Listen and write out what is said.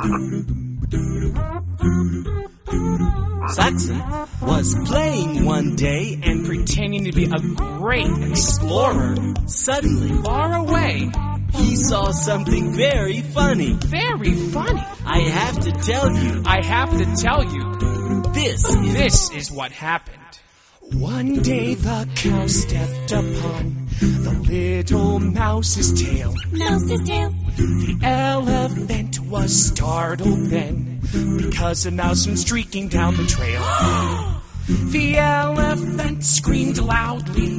Saxon was playing one day and pretending to be a great explorer. Suddenly, Far away. he saw something very funny. Very funny. I have to tell you, I have to tell you, this is what happened. One day the cow stepped upon the little mouse's tail. Mouse's tail. The elephant was startled then, because a mouse went streaking down the trail. The elephant screamed loudly.